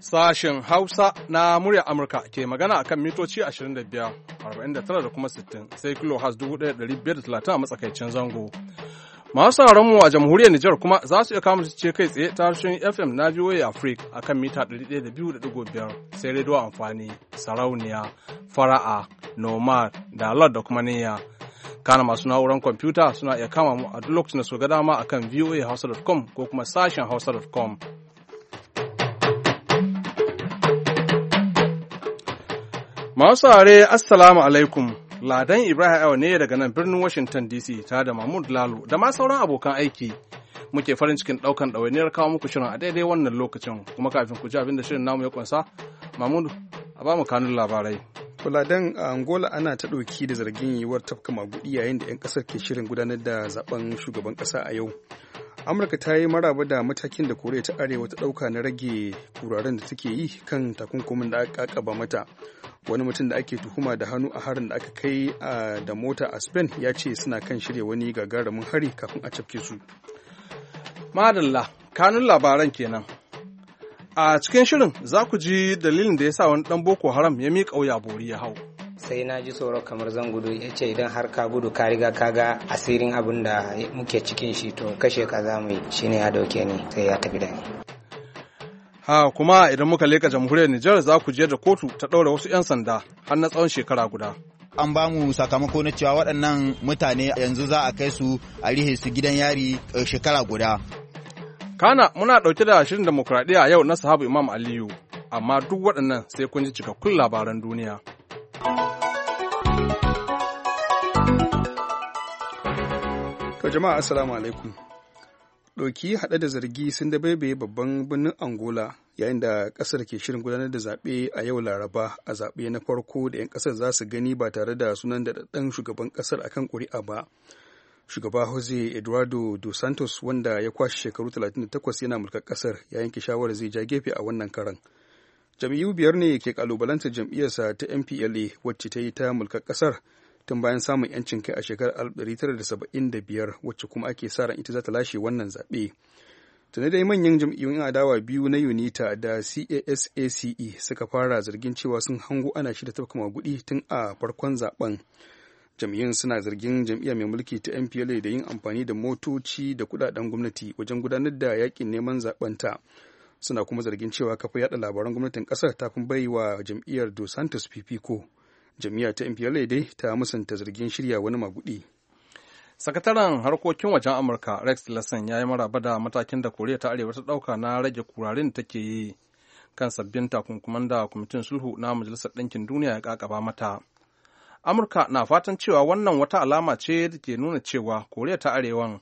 Sashen Hausa na murya Amurka ke magana a kan mitoci 25, 49 da kuma 60 sai kilohaz 1530 a matsakaicin zango. Masu mu a jamhuriyar Nijar kuma za su iya kama ce kai tsaye ta harshen FM na VOA Africa a kan mita 102.5 sai rediyo amfani, sarauniya, fara'a, nomad, dalar da kuma niyya. Kana masu na'urar kwamfuta suna iya kama mu a duk lokacin da su ga dama a kan voahausa.com ko kuma sashen hausa.com. Masu saurare Assalamu alaikum, Ladan Ibrahim Ayo ne daga nan birnin Washington DC tare da Mahmud Lalo da ma sauran abokan aiki. Muke farin cikin ɗaukan ɗawainiyar kawo muku shirin a daidai wannan lokacin, kuma kafin ku ji abin da shirin namu ya kunsa, Mahmud, a ba mu kanun labarai. Ladan, a Angola ana ta ɗauki da zargin yiwuwar tafka magudi yayin da 'yan ƙasar ke shirin gudanar da zaben shugaban ƙasa a yau. Amurka ta yi maraba da matakin da Koriya ta Arewa ta ɗauka na rage kuraren da take yi kan takunkumin da aka ƙaƙaba mata. Wani mutum da ake tuhuma da hannu a harin da aka kai da mota a Spain ya ce suna kan shirya wani gagarumin hari kafin a cafke su. Madalla, kanun labaran kenan. A cikin shirin za ku ji dalilin da ya sa wani ɗan Boko Haram ya miƙa wuya bori ya hau. Sai na ji tsoro kamar zan gudu, ya ce idan har ka gudu ka riga ka ga asirin abin da muke cikin shi to kashe ka za mu yi, shine ya dauke ni sai ya tafi da ni. Ha kuma idan muka leka jamhuriyar Nijar za ku je da kotu ta ɗaura wasu 'yan sanda har na tsawon shekara guda. An ba mu sakamako na cewa waɗannan mutane yanzu za a kai su a rihe su gidan yari shekara guda. Kana muna ɗauke da shirin demokuraɗiyya yau na sahabu Imam Aliyu, amma duk waɗannan sai kun ji cikakkun labaran duniya. To jama'a assalamu alaikum. Ɗauki haɗe da zargi sun dabaibaye babban birnin Angola yayin da ƙasar ke shirin gudanar da zaɓe a yau Laraba, a zaɓe na farko da 'yan ƙasar za su gani ba tare da sunan daɗaɗɗen shugaban ƙasar akan ƙuri'a ba. Shugaba Jose Eduardo dos Santos, wanda ya kwashe shekaru 38 yana mulkar ƙasar, ya yanke shawarar zai ja gefe a wannan karan. Jam'iyyu biyar ne ke kalubalantar jam'iyyarsa ta MPLA wacce ta yi ta mulkar ƙasar tun bayan samun 'yancin kai a shekarar 1975, wacce kuma ake sa ran ita za ta lashe wannan zaɓe. Tuni dai manyan jam'iyyun adawa biyu na UNITA da CASACE suka fara zargin cewa sun hango ana shirya tafka magudi tun a farkon zaben. Jam'iyyun suna zargin jam'iyya mai mulki ta MPLA da yin amfani da motoci da kudaden gwamnati wajen gudanar da yakin neman zaben ta. Suna kuma zargin cewa kafa yada labaran gwamnatin kasar ta fi bai wa jam'iyyar Dos Santos fifiko. Jam'iyyar ta MPLA dai ta musanta zargin shirya wani magudi. Sakataren harkokin wajen Amurka Rex Tillerson ya yi maraba da matakin da Koriya ta Arewa ta ɗauka na rage kurarin da take yi kan sabbin takunkuman da kwamitin sulhu na Majalisar Ɗinkin Duniya ya ƙaƙaba mata. Amurka na fatan cewa wannan wata alama ce da ke nuna cewa Koriya ta Arewan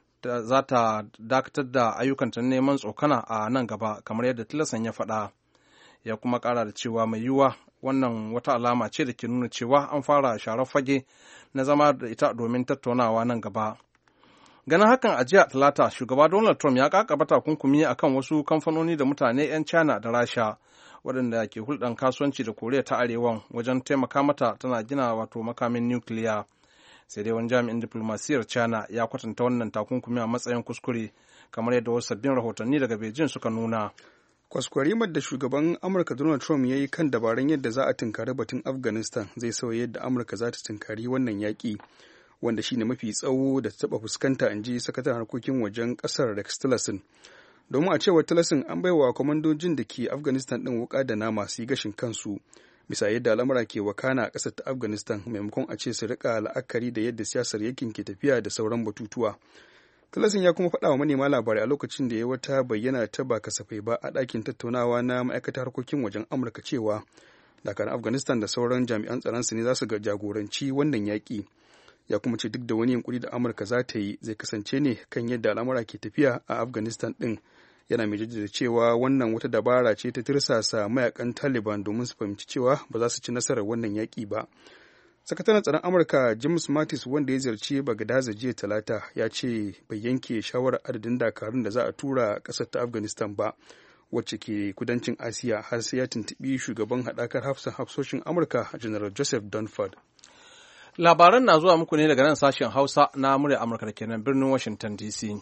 za ta dakatar da ayyukanta neman tsokana a nan gaba, kamar yadda Tillerson ya faɗa. Ya kuma ƙara da cewa mai yiwuwa wannan wata alama ce da ke nuna cewa an fara sharar fage na zama da ita domin tattaunawa nan gaba. Ganin hakan a jiya Talata, shugaba Donald Trump ya kakaba takunkumi akan wasu kamfanoni da mutane 'yan China da Rasha waɗanda ke hulɗan kasuwanci da Koriya ta Arewan wajen taimaka mata tana gina wato makamin nukiliya. Sai dai wani jami'in diplomasiyar China ya kwatanta wannan takunkumi a matsayin kuskure, kamar yadda wasu sabbin rahotanni daga Beijing suka nuna. Kwaskwarimar da shugaban Amurka Donald Trump ya yi kan dabarun yadda za a tunkari batun Afghanistan zai sauya yadda Amurka za ta tunkari wannan yaƙi, wanda shine mafi tsawo da ta taɓa fuskanta, in ji sakataren harkokin wajen ƙasar Rex Tillerson. Domin a cewar Tillerson, an baiwa kwamandojin da ke Afghanistan ɗin wuƙa da nama su yi gashin kansu, bisa yadda al'amura ke wakana a ƙasar ta Afghanistan, maimakon a ce su riƙa la'akari da yadda siyasar yankin ke tafiya da sauran batutuwa. Tillerson ya kuma faɗa wa manema labarai a lokacin da ya wata bayyana ta ba kasafai ba a ɗakin tattaunawa na ma'aikatar harkokin wajen Amurka cewa dakarun Afghanistan da sauran jami'an tsaronsu ne za su jagoranci wannan yaƙi. Ya kuma ce duk da wani yunkuri da Amurka za ta yi zai kasance ne kan yadda al'amura ke tafiya a Afghanistan ɗin. Yana mai jaddada cewa wannan wata dabara ce ta tirsasa mayakan Taliban domin su fahimci cewa ba za su ci nasarar wannan yaƙi ba. Sakataren tsaron Amurka James Mattis, wanda ya ziyarci Bagadaza jiya Talata, ya ce bai yanke shawarar adadin dakarun da za a tura ƙasar ta Afghanistan ba, wacce ke kudancin Asiya, har sai ya tuntuɓi shugaban haɗakar hafsoshin Amurka General Joseph Dunford. Labaran na zuwa muku ne daga nan sashen Hausa na murya Amurka da kenan birnin Washington DC.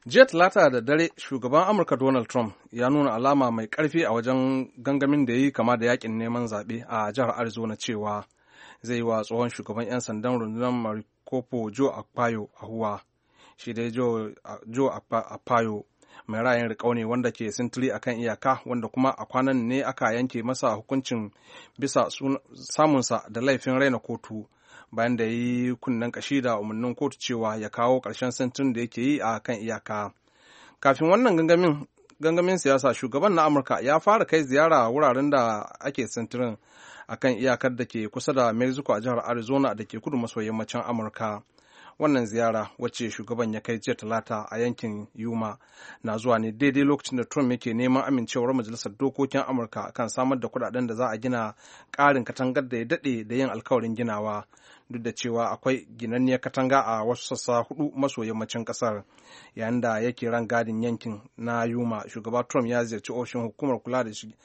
jiya talata da dare shugaban amurka Donald Trump ya nuna alama mai karfi a wajen gangamin da ya yi kama da yakin neman zaɓe a jihar Arizona cewa zai yi wa tsohon shugaban 'yan sandan rundunar Maricopa Joe Arpaio ahuwa. Shi dai Joe Arpaio mai ra'ayin riƙau ne wanda ke sintiri a kan iyaka, wanda kuma a kwanan ne aka yanke masa hukuncin bisa samunsa da laifin raina kotu bayan da ya yi kunnen kashi da umarnin kotu cewa ya kawo ƙarshen sintirin da yake yi a kan iyaka. Kafin wannan gangamin siyasa, shugaban na Amurka ya fara kai ziyara wuraren da ake sintirin a kan iyakar da ke kusa da Mexico a jihar Arizona da ke kudu maso yammacin Amurka. Wannan ziyara wacce shugaban ya kai jiya talata a yankin Yuma na zuwa ne daidai lokacin da Trump yake neman amincewar majalisar dokokin Amurka kan samar da kudaden da za a gina ƙarin katangar da ya daɗe da yin alkawarin ginawa, duk da cewa akwai ginanniyar katanga a wasu sassa hudu maso yammacin ƙasar. Yayin da yake ran gadin yankin na Yuma, shugaba Trump ya ziyarci ofishin hukumar kula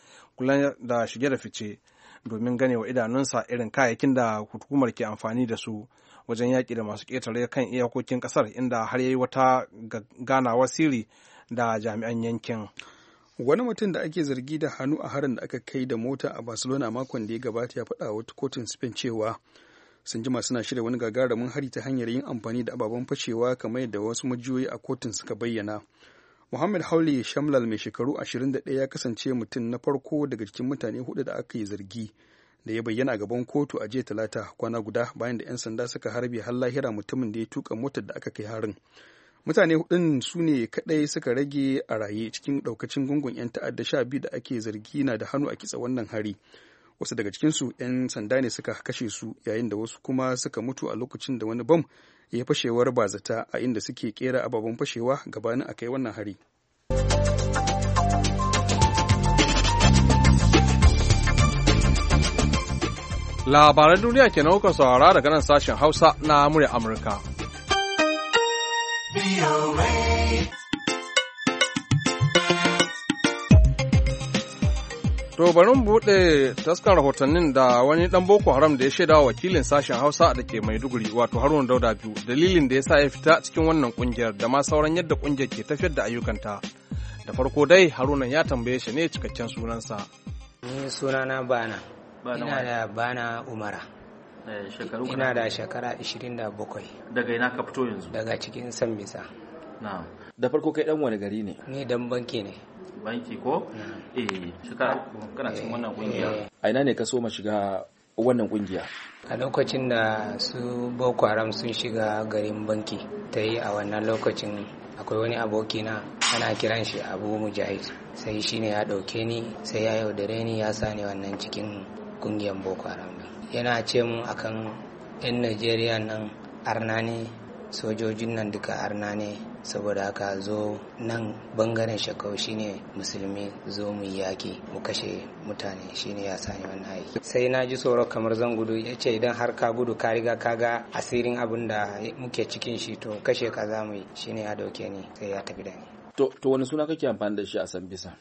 da shige da fice domin ganewa idanunsa irin kayayyakin da hukumar ke amfani da su wajen yaƙi da masu ƙetare kan iyakokin ƙasar, inda har yayi wata ganawar sirri da jami'an yankin. Wani mutum da ake zargi da hannu a harin da aka kai da mota a Barcelona makon da ya gabata ya faɗa wata kotun Spain cewa sun jima suna shirya wani gagarumin hari ta hanyar yin amfani da ababen fashewa kamar yadda wasu majiyoyi a kotun suka bayyana. Muhammad Hauli Shamlal mai shekaru 21 ya kasance mutum na farko daga cikin mutane hudu da aka yi zargi da ya bayyana gaban kotu a jiya talata, kwana guda bayan da 'yan sanda suka harbe har lahira mutumin da ya tuka motar da aka kai harin. Mutane hudun su ne kadai suka rage a raye cikin daukacin gungun 'yan ta'adda 12 da ake zargi na da hannu a kitsa wannan hari. Wasu daga cikinsu 'yan sanda ne suka kashe su, yayin da wasu kuma suka mutu a lokacin da wani bam ya fashewar bazata a inda suke kera ababen fashewa gabanin a kai wannan hari. Labaran duniya ke kuka saurara daga nan sashen Hausa na murya Amurka. To bari mu buɗe taskan rahotannin da wani ɗan Boko Haram da ya shaida wa wakilin sashen Hausa da ke Maiduguri, wato Haruna Dauda biyu, dalilin da ya sa ya fita cikin wannan ƙungiyar da ma sauran yadda ƙungiyar ke tafiyar da ayyukanta. Da farko dai Haruna ya tambaye shi ne cikakken sunansa. Ni sunana Bana. Ina da Bana Umara. Ina da shekara 27. Daga ina ka fito yanzu? Daga cikin Sambisa. Na'am. Da farko kai dan wani gari ne? Ni dan banki ne. Banki ko? Shekara kana cikin wannan kungiya. A ina ne ka so ma shiga wannan kungiya? A lokacin da su Boko Haram sun shiga garin banki, ta yi a wannan lokacin akwai wani abokina ana kiran shi Abu Mujahid, sai shi ne ya ɗauke ni, sai ya yaudare ni, ya sa ni wannan cikin kungiyar Boko Haram. Yana ce mun akan 'yan Najeriya nan arna ne, sojojin nan duka arna ne, saboda haka zo nan bangaren shakau shine musulmi, zo mu yaki mu kashe mutane, shine ya sani wannan aiki. Sai na ji tsoro kamar zan gudu, ya ce idan har ka gudu ka riga ka ga asirin abin da muke cikin shi, to kashe ka za mu yi, shine ya dauke ni sai ya tafi da ni. To wani suna kake amfani da shi a Sambisa?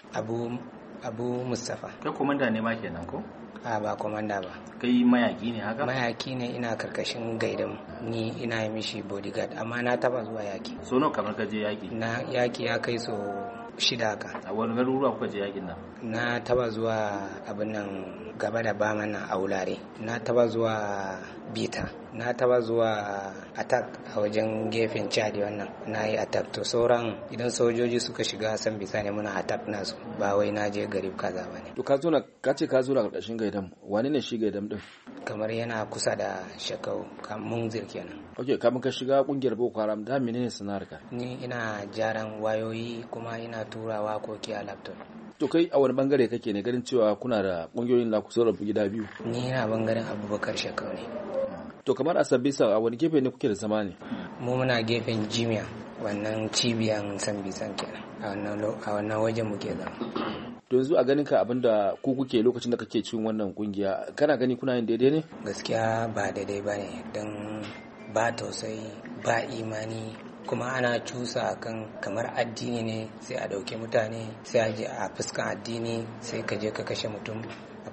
Abu Mustapha. Kai komanda ne ma kenan ko? A ba komanda ba. Kai mayaki ne haka? Mayaki ne, ina karkashin gaidan, ni ina yi mishi bodyguard, amma na taba zuwa yaki. So nawa kamar ka je yaki? Na yaki ya kai so 6 haka. A wani garuruwa kuka je yakin nan? Na taba zuwa abin nan gaba da bama nan a wulare, na taba zuwa Bita, na taba zuwa attack a wajen gefen Chadi, wannan na yi attack. To sauran idan sojoji suka shiga Sambisa ne muna attack nasu, ba wai na je garib kaza ba ne. To ka ce ka zo na karkashin gaidam, wani ne shi gaidam din? Kamar yana kusa da Shakau, Munzir kenan. Ok, kamun ka shiga kungiyar Boko Haram da menene sana'arka? Ni ina jaran wayoyi kuma ina turawa koki a laptop. To kai a wani bangare kake ne, ganin cewa kuna da kungiyoyin da ku sarrafa gida biyu? Ni ina bangaren Abubakar Shakau ne. To kamar a Sambisa a wani gefe ne kuke da zama ne? Mu muna gefen Jimiya, wannan cibiyan Sambisan kenan, a wannan wajen muke zama. To yanzu a ganin ka abinda ku kuke lokacin da kake cikin wannan kungiya, kana gani kuna yin daidai ne? Gaskiya ba daidai bane, don ba tausayi, ba imani, kuma ana cusa kan kamar addini ne, sai a dauke mutane sai a je a fuskan addini sai ka je ka kashe mutum, a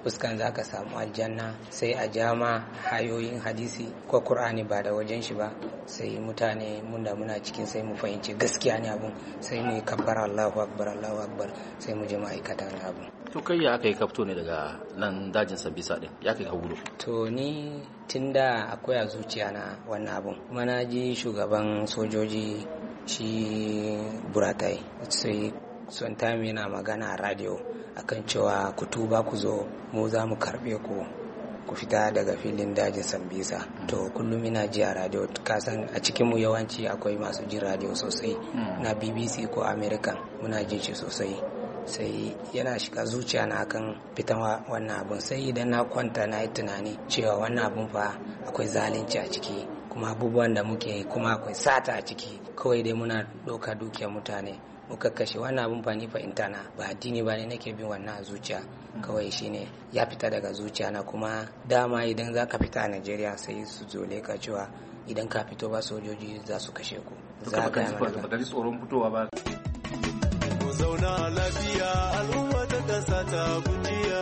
fuskan za ka samu aljanna, sai a jama hayoyin hadisi ko Kur'ani ba da wajen shi ba, sai mutane muna cikin sai mu fahimci gaskiya ne abun, sai mu yi kabbar Allahu akbar sai mu je ma'aikatan abun. To kai ya aka yi kafto ne daga nan dajin Sambisa din, ya kai ka gudu? To ni tunda akwai a zuciya na wannan abun, kuma na ji shugaban sojoji shi Buratai sai son time yana magana a radio akan cewa ku tuba ku zo mu za mu karbe ku fita daga filin dajin Sambisa. To kullum ina ji a radio, kasan a cikin mu yawanci akwai masu jin radio sosai na BBC ko American, muna jin shi sosai, sai yana shiga zuciya na kan fitan wannan abun. Sai idan na kwanta na yi tunani cewa wannan abun fa akwai zalunci a ciki, kuma abubuwan da muke kuma akwai sata a ciki, kawai dai muna ɗauka dukiyar mutane muka kashe. wannan abun fa ni fahimta na ba addini ba ne nake bin wannan zuciya, kawai shine ya fita daga zuciya na. kuma dama idan za ka fita a Najeriya sai su zole ka cewa idan ka fito ba sojoji za su kashe ku. Za ka ji tsoron fitowa ba? Zauna lafiya al'umma ta kasa ta kujiya.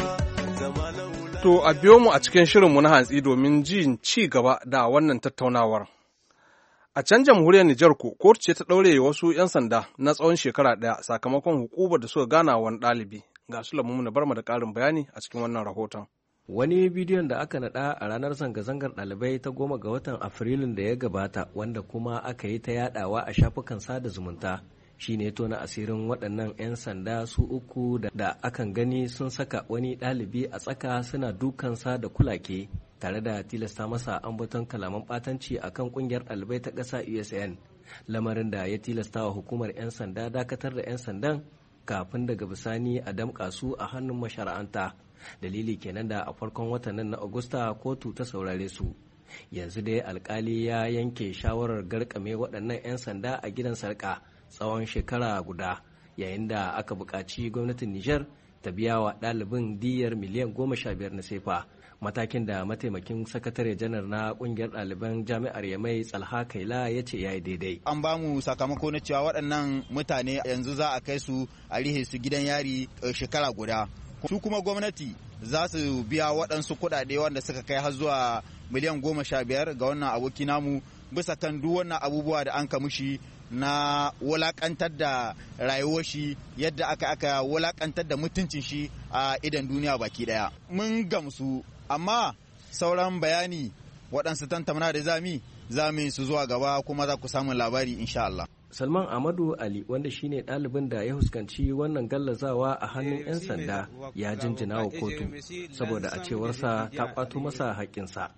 To a biyo mu a cikin shirinmu na hantsi domin jin ci gaba da wannan tattaunawar. A can jamhuriyar Nijar kotu ce ta ɗaure wasu 'yan sanda na tsawon shekara ɗaya sakamakon hukumar da suka gana wani ɗalibi. Ga su lamu na barma da ƙarin bayani a cikin wannan rahoton. Wani bidiyon da aka naɗa a ranar zanga-zangar ɗalibai ta 10 ga watan Afrilun da ya gabata, wanda kuma aka yi ta yaɗawa a shafukan sada zumunta, shi ne tona asirin waɗannan 'yan sanda su uku da akan gani sun saka wani ɗalibi a tsaka suna dukansa da kulake tare da tilasta masa ambaton kalaman ɓatanci a kan ƙungiyar ɗalibai ta ƙasa USN, lamarin da ya tilasta wa hukumar 'yan sanda dakatar da 'yan sandan kafin daga bisani a damƙa su a hannun mashara'anta. Dalili kenan da a farkon watan nan na Agusta kotu ta saurare su. Yanzu dai alkali ya yanke shawarar garkame waɗannan 'yan sanda a gidan sarƙa tsawon shekara guda, yayin da aka buƙaci gwamnatin Nijar ta biya wa ɗalibin diyyar miliyan 15 na sefa, matakin da mataimakin sakatare janar na ƙungiyar ɗaliban jami'ar Yamai Tsalha Kaila ya ce ya yi daidai. An ba mu sakamako na cewa waɗannan mutane yanzu za a kai su a rihe su gidan yari shekara guda. Su kuma gwamnati za su biya waɗansu kuɗaɗe wanda suka kai har zuwa miliyan 15 ga wannan aboki namu bisa kan duk wannan abubuwa da an kamushi na wulakantar da rayuwar shi, yadda aka wulakantar da mutuncin shi a idan duniya baki daya. Mun gamsu, amma sauran bayani waɗansu tantamana da zami su zuwa gaba, kuma za ku samu labari insha Allah. Salman Amadu Ali, wanda shine ɗalibin da ya huskanci wannan gallazawa a hannun 'yan sanda, ya jinjina wa kotu saboda a cewarsa ta kwato masa haƙƙinsa.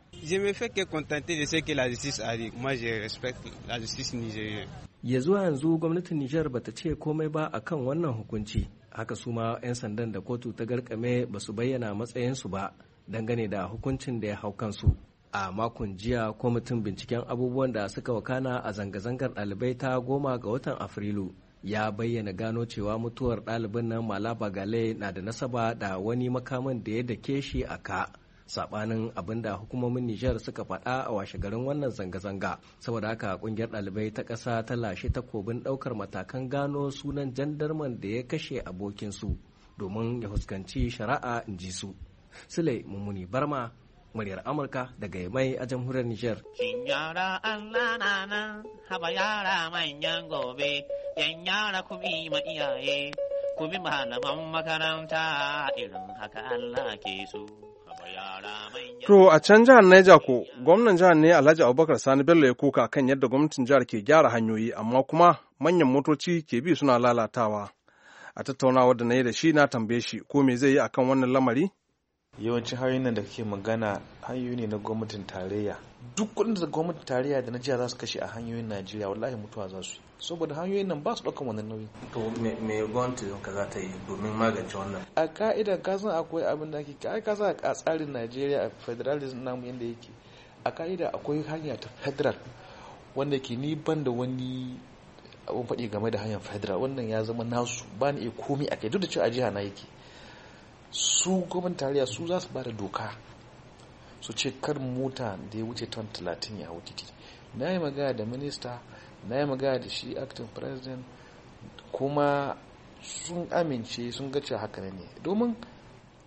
Ya zuwa yanzu gwamnatin Nijar bata ce komai ba akan wannan hukunci, haka su ma 'yan sandan da kotu ta garkame ba su bayyana matsayinsu ba dangane da hukuncin da ya hau kansu. A makon jiya kwamitin binciken abubuwan da suka wakana a zanga-zangar ɗalibai ta 10 ga watan Afrilu ya bayyana gano cewa mutuwar ɗalibin nan Malaba Gale na da nasaba da wani makamin da ya dake shi a ka, sabanin abin da hukumomin Nijar suka faɗa a washe garin wannan zanga-zanga. Saboda haka ƙungiyar ɗalibai ta ƙasa ta lashe takobin ɗaukar matakan gano sunan jandarman da ya kashe abokinsu domin ya fuskanci shari'a, in ji su. Sule Mummuni Barma, muryar Amurka daga Yamai a jamhuriyar Nijar. Shin yara Allah na nan, haba yara manyan gobe, yan yara ku bi ma iyaye, ku bi malaman makaranta, irin haka Allah ke so. To a can jihar Niger ko, gwamnan jihar ne Alhaji Abubakar Sani Bello ya kuka kan yadda gwamnatin jihar ke gyara hanyoyi, amma kuma manyan motoci ke bi suna lalatawa. A tattaunawa da na yi da shi na tambaye shi ko me zai yi akan wannan lamari? Yawancin hanyoyin nan da kake magana hanyoyi ne na gwamnatin tarayya. Duk kudin da gwamnatin tarayya da na jiya za su kashe a hanyoyin Najeriya wallahi mutuwa za su yi. Saboda hanyoyin nan ba su ɗaukan wannan nauyi. To me gwamnati ka za ta yi domin magance wannan? A ka'ida ka san akwai abin da ake ka san a tsarin Najeriya a federalism namu yanda yake. A ka'ida akwai hanya ta federal wanda ke ni ban da wani abin faɗi game da hanyar federal, wannan ya zama nasu ba ni iya komi a kai duk da cewa a jiha na yake. Su gwamnatin tarayya su za su ba da doka su ce kar mota da ya wuce ton 30 ya hau titi. Na yi magana da minista, na yi magana da shi acting president, kuma sun amince sun ga cewa haka ne, domin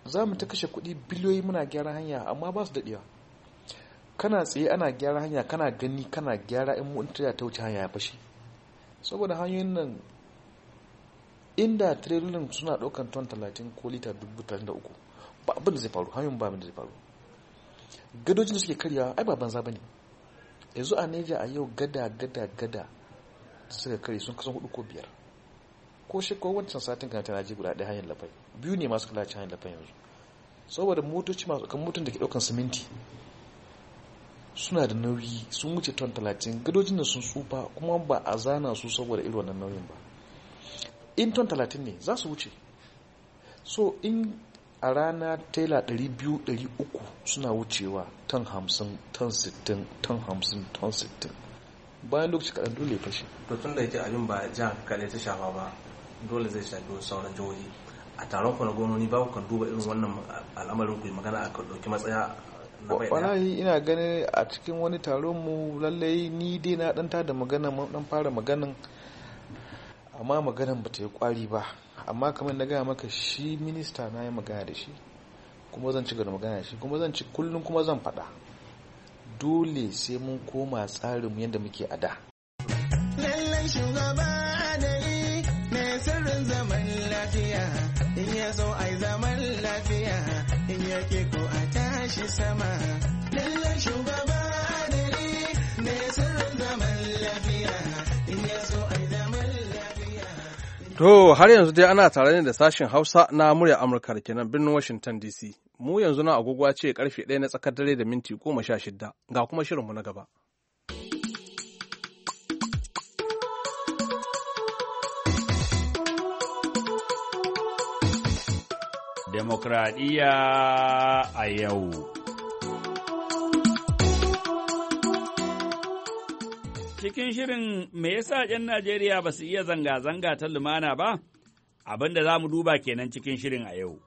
za mu ta kashe kuɗi biliyoyi muna gyara hanya amma ba su daɗewa. Kana tsaye ana gyara hanya kana gani kana gyara in mutum ta wuce hanya ya fashe. Saboda hanyoyin nan inda tirelolin suna ɗaukan ton 30 ko lita 33 ba abin da zai faru, hanyoyin ba abin da zai faru. Gadojin da suke karyawa ai ba banza bane. Yanzu a Neja a yau gada da suka kare sun kasan 4 ko 5. Ko wancan satin kan tana je guda ɗaya hanyar Lafai, 2 ne masu kula hanyar Lafai yanzu. Saboda motoci masu kan motun da ke ɗaukan siminti suna da nauyi sun wuce ton 30, gadojin da sun tsufa kuma ba a zana su saboda irin wannan nauyin ba. In ton 30 ne za su wuce. So in a rana tela 200-300 suna wucewa ton 50, ton 60, ton 50, ton 60 bayan lokaci kaɗan dole ya fashe. To tun da yake abin ba jihar kaɗai ta shafa ba dole zai shafi sauran jihohi. A taron ku na gwamnoni ba ku kan duba irin wannan al'amarin ku yi magana a kan ɗauki matsaya na bai ɗaya. Wallahi ina ganin a cikin wani taron mu lallai ni dai na ɗan tada magana ɗan fara maganan amma maganan ba ta yi ƙwari ba. Amma kamar na gaya maka shi minista na yi magana da shi kuma zan ci gaba da magana da shi kuma zan ci kullum kuma zan faɗa dole sai mun koma tsarin yadda muke a da. Lallai shugaba adali mai sirrin zaman lafiya in ya so ai zaman lafiya in ya ke ko a tashi sama. Lallai shugaba adali mai sirrin zaman lafiya in ya so ai zaman lafiya. To har yanzu dai ana tare ne da sashen Hausa na murya Amurka da kenan birnin Washington DC. Mu yanzu na agogo ce karfe 1 na tsakar dare da minti 16 ga kuma shirinmu na gaba. Demokradiyya a yau. Cikin shirin me yasa 'yan Najeriya ba su iya zanga-zanga ta lumana ba? Abin da za mu duba kenan cikin shirin a yau.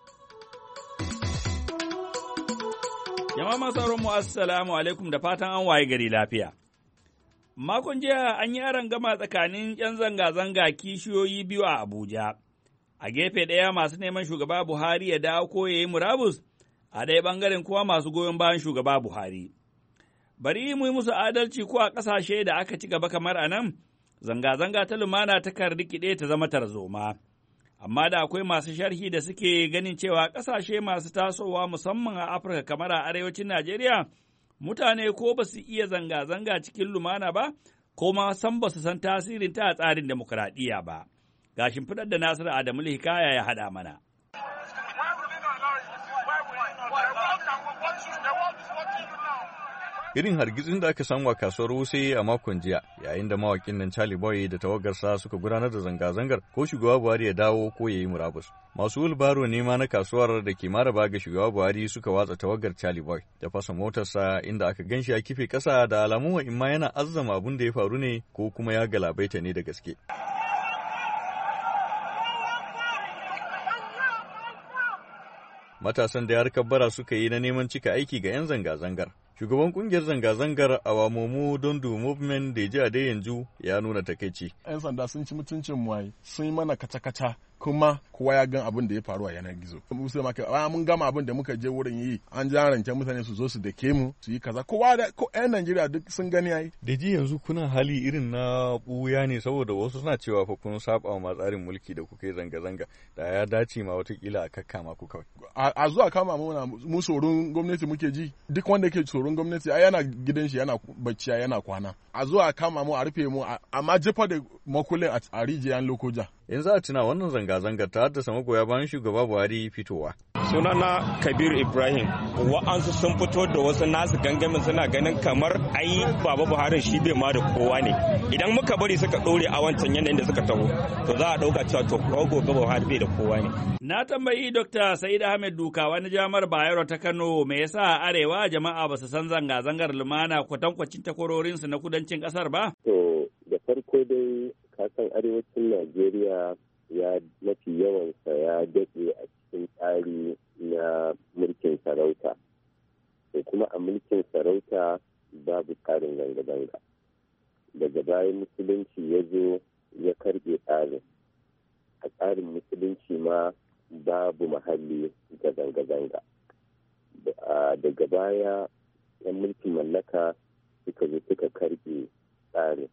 Jama'a masu mu assalamu alaikum da fatan an waye gari lafiya. Makon jiya an yi gama tsakanin 'yan zanga-zanga kishiyoyi biyu a Abuja. A gefe ɗaya masu neman shugaba Buhari ya dawo ko ya yi murabus, a ɗaya ɓangaren kuma masu goyon bayan shugaba Buhari. Bari mu yi musu adalci ko a ƙasashe da aka ci gaba kamar a nan, zanga-zanga ta lumana ta kan rikide ta zama tarzoma. Amma da akwai masu sharhi da suke ganin cewa ƙasashe masu tasowa musamman a Afirka kamar a arewacin Najeriya, mutane ko ba su iya zanga-zanga cikin lumana ba, ko ma san ba su san tasirin ta a tsarin demokuraɗiyya ba. Ga shimfiɗar da Nasiru Adamu Hikaya ya haɗa mana. Irin hargitsin da aka samu a kasuwar Wuse a makon jiya, yayin da mawakin nan Charlie Boy da tawagarsa suka gudanar da zanga-zangar ko shugaba Buhari ya dawo ko ya yi murabus. Masu wulbaro ne ma na kasuwar da ke maraba ga shugaba Buhari suka watsa tawagar Charlie Boy da fasa motarsa inda aka ganshi a kife ƙasa da alamu in ma yana azzama abin da ya faru ne ko kuma ya galabaita ne da gaske. Matasan da harkar bara suka yi na neman cika aiki ga 'yan zanga-zangar. Shugaban kungiyar zanga-zangar Awamomu Dondu Movement da ji a dai yanzu ya nuna takaici. 'Yan sanda sun ci mutuncin mu sun yi mana kaca-kaca kuma kowa ya gan abin da ya faru a yanar gizo. Mun gama abin da muka je wurin yi an jarance mutane su zo su dake mu su yi kaza kowa da 'yan Najeriya duk sun gani yayi. Da ji yanzu kuna hali irin na buya ne saboda wasu suna cewa fa kun saba wa tsarin mulki da kuka yi zanga-zanga da ya dace ma watakila a kakkama ku kawai. A zuwa kama mu tsoron gwamnati muke ji duk wanda ke tsoron gwamnati ai yana gidan shi yana bacci yana kwana. A zuwa kama mu a rufe mu amma jefa da makulin a rijiyan Lokoja. Yanzu a tuna wannan zanga-zangar ta haddasa magoya bayan shugaba Buhari fitowa. Sunana Kabir Ibrahim, wa'ansu sun fito da wasu nasu gangamin suna ganin kamar ai Baba Buhari shi bai ma da kowa ne. Idan muka bari suka ɗore a wancan yanayin da suka taho, to za a ɗauka cewa to gobe Buhari bai da kowa ne. Na tambayi Dr. Sa'id Ahmed Dukawa na Jami'ar Bayero ta Kano me yasa a arewa jama'a ba su san zanga-zangar lumana kwatankwacin takwarorinsu na kudancin ƙasar ba? To da farko dai kasan arewacin Najeriya ya mafi yawansa ya daɗe a cikin tsari na mulkin sarauta. Da kuma a mulkin sarauta babu tsarin zanga-zanga. Daga bayan musulunci ya zo ya karɓe tsarin. A tsarin musulunci ma babu muhalli ga zanga-zanga. Daga baya 'yan mulkin mallaka suka zo suka karbe tsarin.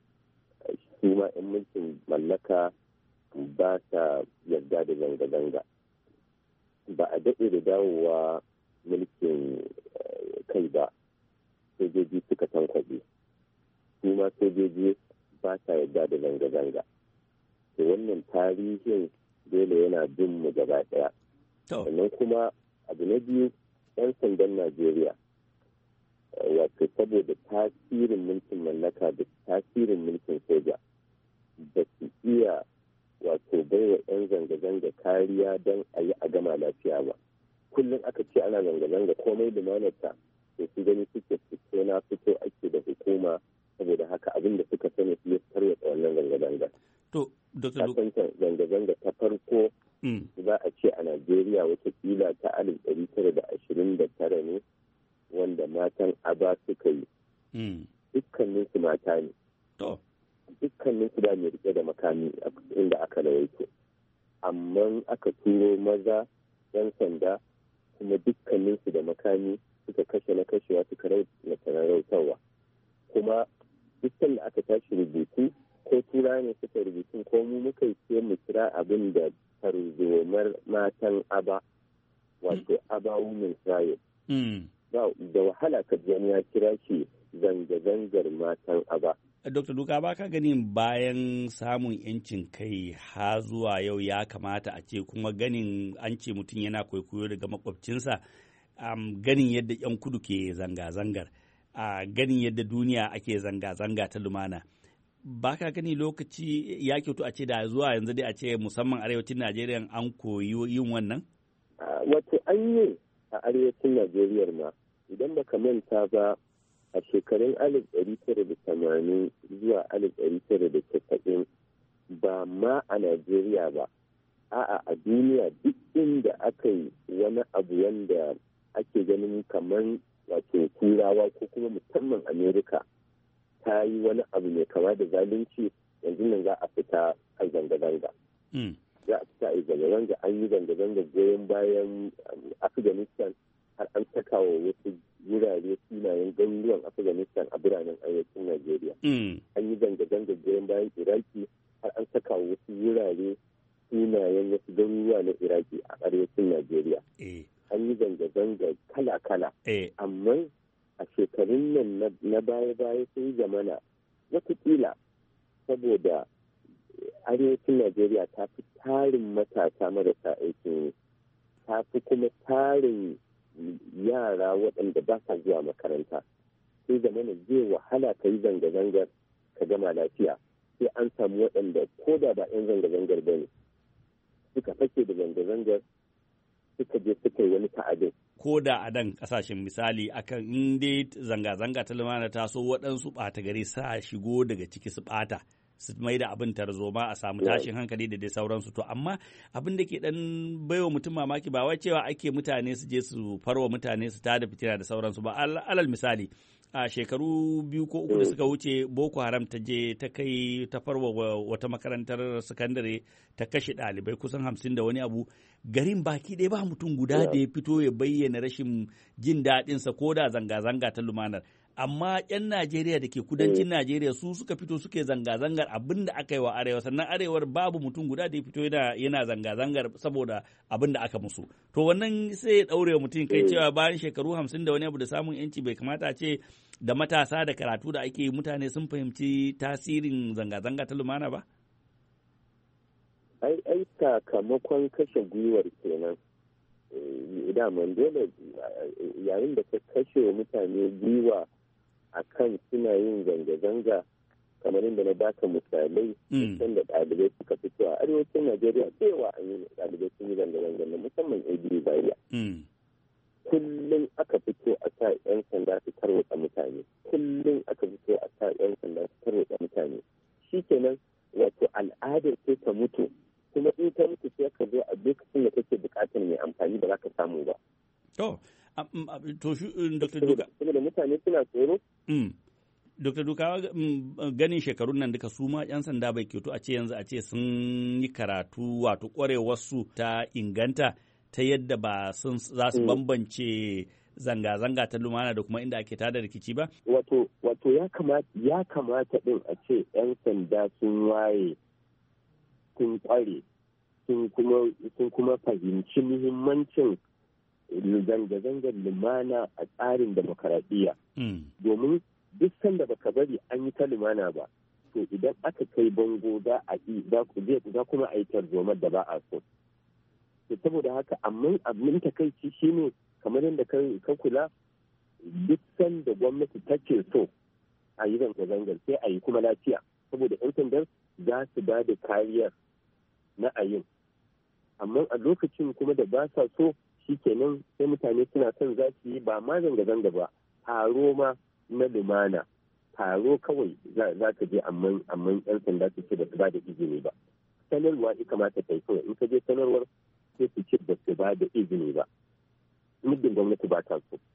Su ma 'yan mulkin mallaka ba sa yarda da zanga-zanga. Ba a daɗe da dawowa mulkin kai ba, sojoji suka tankwaɓe. Su ma sojoji ba sa yarda da zanga-zanga. Da wannan tarihin dole yana bin mu gaba ɗaya. Sannan kuma abu na biyu, 'yan sandan Najeriya, wato saboda tasirin mulkin mallaka da tasirin mulkin soja, ba su iya wato baiwa 'yan zanga-zanga kariya don a yi a gama lafiya ba. Kullum aka ce ana zanga-zanga komai da manata, to su gani suke fito na fito ake da hukuma, saboda haka abin da suka sani su ya tarwata wannan zanga-zanga. To, zanga-zanga ta farko za a ce a Najeriya watakila ta 1929 ne, wanda matan aba suka yi. Dukkaninsu mata ne. Dukkaninsu da mai rike da makami inda aka rawaito. Amma aka turo maza 'yan sanda, kuma dukkaninsu da makami suka kashe na kashewa, suka rautarwa. Kuma dukkan da aka tashi rubutu, ko tura ne suka rubutun, ko mu muka yi mu kira abin da tarzomar matan aba, wato aba women riot. Da wahala ka ya kira shi zanga-zangar matan aba. Dr. Duka, ba ka ganin bayan samun 'yancin kai ha zuwa yau ya kamata a ce, kuma ganin an ce mutum yana kwaikwayo daga makwabcinsa, ganin yadda 'yan kudu ke zanga-zangar, ganin yadda duniya ake zanga-zanga ta lumana, ba ka gani lokaci ya kyautu a ce da zuwa yanzu dai a ce musamman arewacin Najeriya an koyi yin wannan? Wato an yi a arewacin Najeriya ma, idan baka manta ba, a shekarun 1980 zuwa 1990 ba ma a Najeriya ba, a duniya duk inda aka yi wani abu wanda ake ganin kamar wato turawa ko kuma musamman Amerika ta yi wani abu mai kama da zalunci, yanzu nan za a fita a zanga-zanga. Za a fita a zanga-zanga, an yi zanga-zanga goyon bayan Afghanistan, har an saka wa wasu wurare sunayen garuruwan Afghanistan a biranen arewacin Najeriya. An yi zanga-zanga goyon bayan Iraki, har an saka wa wasu wurare sunayen wasu garuruwa na Iraki a arewacin Najeriya. An yi zanga-zanga kala-kala. Amma a shekarun nan na baya-baya sun zamana watakila saboda arewacin Najeriya ta fi tarin matasa marasa aikin, ta fi kuma tarin yara waɗanda ba sa zuwa makaranta. Sai zamana zai wahala ka yi zanga-zangar ka gama lafiya, sai an samu waɗanda ko da ba 'yan zanga-zangar ba ne suka fake da zanga-zangar, suka je suka yi wani ta'adin. Ko da a dan kasashen misali akan inda zanga-zanga ta lumana ta so waɗansu ɓata gari sa shigo daga ciki su ɓata, su mai da abin tarzoma a samu tashin hankali da dai sauransu. To amma abin da ke dan baiwa mutum mamaki ba wai cewa ake mutane su je su farwa mutane su tada fitina da sauransu ba. Alal misali, a shekaru 2 ko 3 da suka wuce Boko Haram ta je ta kai ta farwa wata makarantar sakandare, ta kashe ɗalibai kusan 50 da wani abu. Garin baki ɗaya ba mutum guda da ya fito ya bayyana rashin jin daɗinsa ko da zanga-zanga ta lumanar. Amma 'yan Najeriya da ke kudancin Najeriya su suka fito suke zanga-zangar abin da aka yi wa arewa, sannan arewar babu mutum guda da ya fito yana zanga-zangar saboda abin da aka musu. To wannan sai ya ɗaure wa mutum kai cewa bayan shekaru 50 da wani abu da samun yanci bai kamata ce da matasa da karatu da ake mutane sun fahimci tasirin zanga-zanga ta lumana ba? Ai sakamakon kashe gwiwar kenan. Daman dole yayin da ka kashe mutane gwiwa a kan suna yin zanga-zanga, kamar inda na baka misalai da ɗalibai suka fito a arewacin Najeriya, cewa an yi ɗalibai sun yi zanga-zanga na musamman ABU Zaria. Kullum aka fito a sa 'yan sanda su tarwatsa mutane, kullum aka fito a sa 'yan sanda su tarwatsa mutane. Shi kenan wato al'adar sai ta mutu, kuma in ta mutu sai ka zo a lokacin da kake buƙatar mai amfani ba za ka samu ba. To shi Dr. Duka. Saboda mutane suna tsoro. Dr. Dukawa, ganin shekarun nan duka su ma 'yan sanda bai kyautu a ce yanzu a ce sun yi karatu wato ƙwarewarsu ta inganta ta yadda ba sun za su bambance zanga-zanga ta lumana da kuma inda ake tada rikici ba? Wato ya kamata din a ce 'yan sanda sun waye, sun kware, sun kuma fahimci muhimmancin zanga-zangar lumana a tsarin demokaradiyya. Domin duk sanda baka bari an yi ta lumana ba, to idan aka kai bango za kuma a yi tarzomar da ba a so. Saboda haka amma abin takaici shine kamar yadda ka kula, duk sanda gwamnati take so a yi zanga-zangar sai a yi kuma lafiya, saboda 'yan sandar za su ba da kariyar na ayin. Amma a lokacin kuma da ba sa so, shi kenan sai mutane suna son za su yi ba ma zanga-zanga ba, taro ma na lumana, taro kawai za ka je amma 'yan sanda su ce ba su ba da izini ba. Sanarwa ya kamata kai kawai, in ka je sanarwar sai su ce ba su ba da izini ba, muddin gwamnati ba ta so.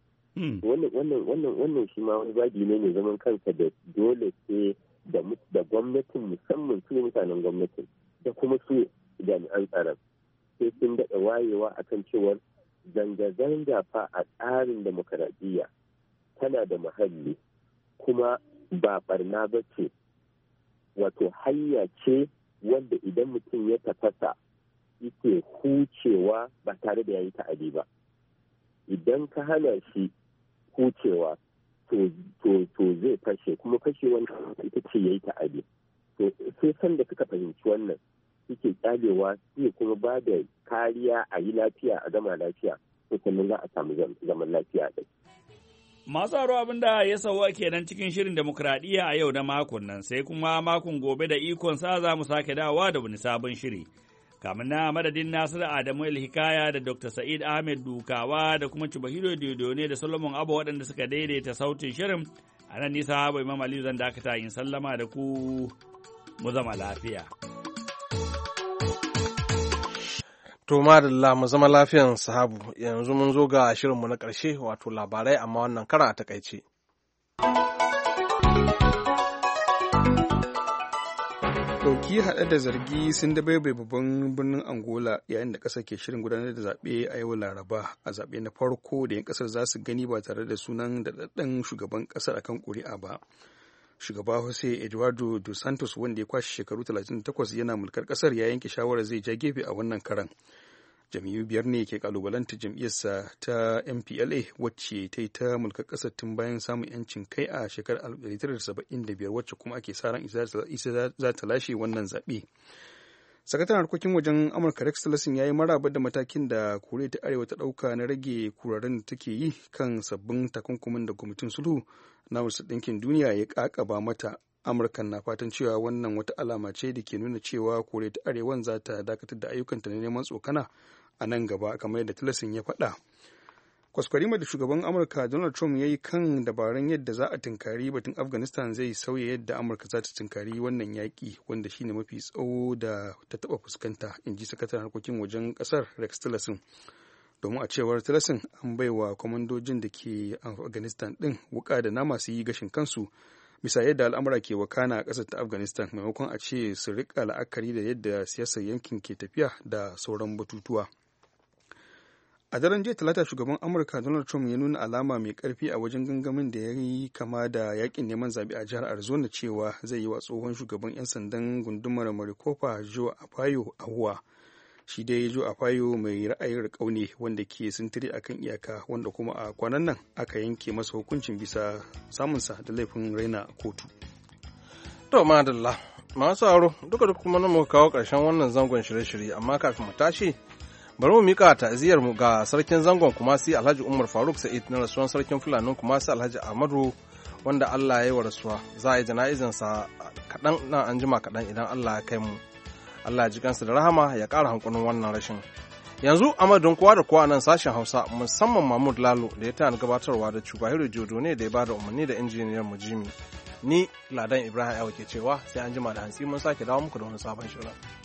Wannan shi ma wani babi ne mai zaman kansa da dole sai da gwamnatin, musamman su mutanen gwamnatin da kuma su jami'an tsaron, sai sun daɗa wayewa akan cewar zanga-zanga fa a tsarin demokaradiyya tana da muhalli kuma ba barna ba ce, wato hanya ce wanda idan mutum ya tafasa yake hucewa ba tare da ya yi ta'adi ba. Idan ka hana shi hucewa to zai fashe, kuma fashewan ita ce ya yi ta'adi. To sai sanda suka fahimci wannan suke kyalewa, suke kuma ba da kariya a yi lafiya, a gama lafiya, to sannan za a samu zaman lafiya ɗin. Masu haro abin da ya sauwa kenan cikin shirin demokradiyya a yau na makon nan, sai kuma makon gobe da ikon sa za mu sake dawowa da wani sabon shiri. Kamin na madadin Nasiru Adamu Hikaya da Dr. Sa'id Ahmed Dukawa da kuma Chubahiro Dodone da Solomon Abba waɗanda suka daidaita sautin shirin, a nan nisa bai Imam Aliyu zan dakata yin sallama da ku, mu zama lafiya. To madalla, mu zama lafiyan sahabu. Yanzu mun zo ga shirinmu na ƙarshe, wato labarai amma wannan karan a takaice. Ɗauki haɗe da zargi sun dabaibai babban birnin Angola yayin da ƙasar ke shirin gudanar da zaɓe a yau Laraba, a zaɓe na farko da 'yan ƙasar za su gani ba tare da sunan daɗaɗɗen shugaban ƙasar akan ƙuri'a ba. Shugaba Jose Eduardo dos Santos, wanda ya kwashe shekaru 38 yana mulkar ƙasar, ya yanke shawarar zai ja gefe a wannan karan. Jam'iyyu biyar ne ke kalubalanta jam'iyyarsa ta MPLA, wacce ta yi ta mulkar ƙasar tun bayan samun 'yancin kai a shekarar 1975, wacce kuma ake sa ran isa za ta lashe wannan zaɓe. Sakataren harkokin wajen Amurka Rex Tillerson ya yi maraba da matakin da Koriya ta Arewa ta ɗauka na rage kuraren da take yi kan sabbin takunkumin da kwamitin sulhu na Majalisar Ɗinkin Duniya ya ƙaƙaba mata. Amurka na fatan cewa wannan wata alama ce da ke nuna cewa Koriya ta Arewan za ta dakatar da ayyukanta na neman tsokana a nan gaba, kamar yadda Tillerson ya faɗa. Kwaskwarima da shugaban Amurka Donald Trump ya yi kan dabarun yadda za a tunkari batun Afghanistan zai sauya yadda Amurka za ta tunkari wannan yaƙi, wanda shine mafi tsawo da ta taɓa fuskanta, in ji sakataren harkokin wajen ƙasar Rex Tillerson. Domin a cewar Tillerson, an baiwa kwamandojin da ke Afghanistan ɗin wuƙa da nama su yi gashin kansu bisa yadda al'amura ke wakana a ƙasar ta Afghanistan, maimakon a ce su riƙa la'akari da yadda siyasar yankin ke tafiya da sauran batutuwa. A daren jiya Talata, shugaban Amurka Donald Trump ya nuna alama mai karfi a wajen gangamin da ya yi kama da yakin neman zaɓe a jihar Arizona cewa zai yi wa tsohon shugaban 'yan sandan gundumar Maricopa Joe Arpaio ahuwa. Shi dai Joe Arpaio mai ra'ayin riƙau ne wanda ke sintiri akan iyaka, wanda kuma a kwanan nan aka yanke masa hukuncin bisa samunsa da laifin raina kotu. To madalla, masu aro duka kuma nan muka kawo ƙarshen wannan zangon shirye-shirye, amma kafin mu tashi bari mu mika ta'aziyar mu ga sarkin zangon Kumasi Alhaji Umar Faruk Sa'id na rasuwan sarkin Fulanin Kumasi Alhaji Ahmadu, wanda Allah ya yi wa rasuwa. Za a yi jana'izan sa kaɗan nan an jima kaɗan idan Allah ya kai mu. Allah ya ji kansa da rahama, ya ƙara hankulin wannan rashin. Yanzu a madadin kowa da kowa nan sashen Hausa, musamman Mahmud Lalo da ya tana gabatarwa, da Chubahiru Jodo ne da ya bada umarni, da injiniyan mu Jimmy. Ni Ladan Ibrahim Awa ke cewa sai an jima da hantsi mun sake dawo muku da wani sabon shirin.